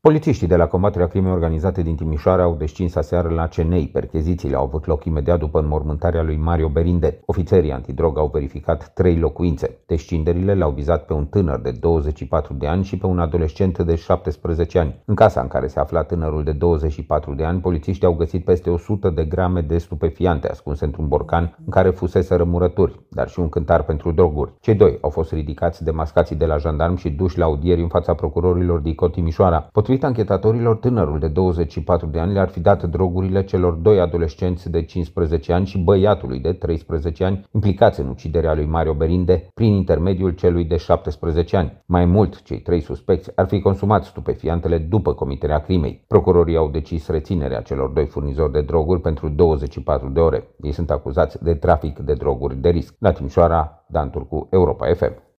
Polițiștii de la combaterea crimei organizate din Timișoara au descins aseară la Cenei. Perchezițiile au avut loc imediat după înmormântarea lui Mario Berinde. Ofițerii antidrog au verificat 3 locuințe. Descinderile l-au vizat pe un tânăr de 24 de ani și pe un adolescent de 17 ani. În casa în care se afla tânărul de 24 de ani, polițiștii au găsit peste 100 de grame de stupefiante ascunse într-un borcan în care fusese rămurături, dar și un cântar pentru droguri. Cei doi au fost ridicați de mascații de la jandarmi și duși la audieri în fața procurorilor DICOT Timișoara. Potrivit anchetatorilor, tânărul de 24 de ani le-ar fi dat drogurile celor 2 adolescenți de 15 ani și băiatului de 13 ani implicați în uciderea lui Mario Berinde prin intermediul celui de 17 ani. Mai mult, cei 3 suspecți ar fi consumat stupefiantele după comiterea crimei. Procurorii au decis reținerea celor 2 furnizori de droguri pentru 24 de ore. Ei sunt acuzați de trafic de droguri de risc. La Timișoara, Dan Turcu, Europa FM.